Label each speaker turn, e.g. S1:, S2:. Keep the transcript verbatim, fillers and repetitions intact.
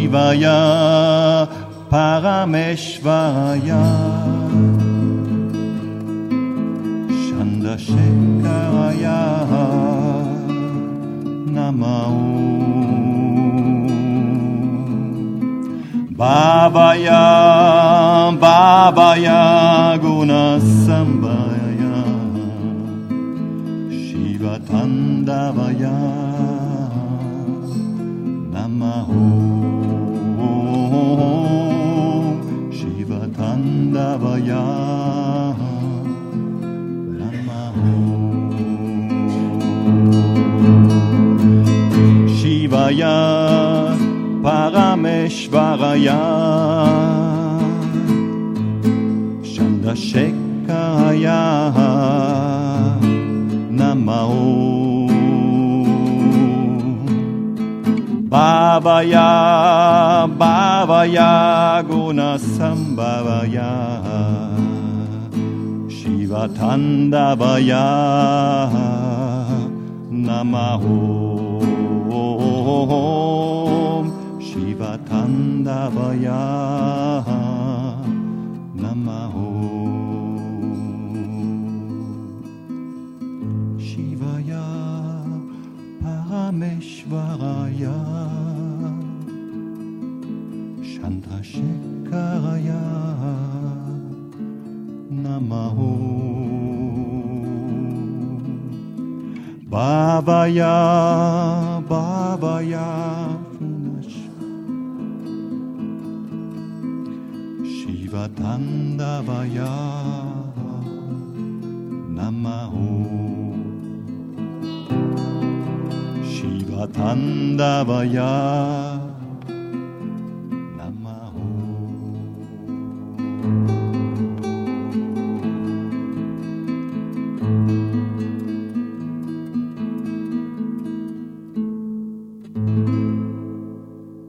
S1: Shivaya Parameshvaraya Chandrasekharaya Namaho Bhavaya Bhavaya Gunasambhaya Shivatandavaya Namaho Shivatandavaya Namaho Shivaya Parameshvaraya Chandrasekharaya Namaho Bhavaya Bhavaya Gunasambhavaya Shivatandavaya Namaho Shivatandavaya Namaho Shivaya Parameshvaraya Chandrasekharaya Namaho Bhavaya Bhavaya Shivatandavaya Namaho Shivatandavaya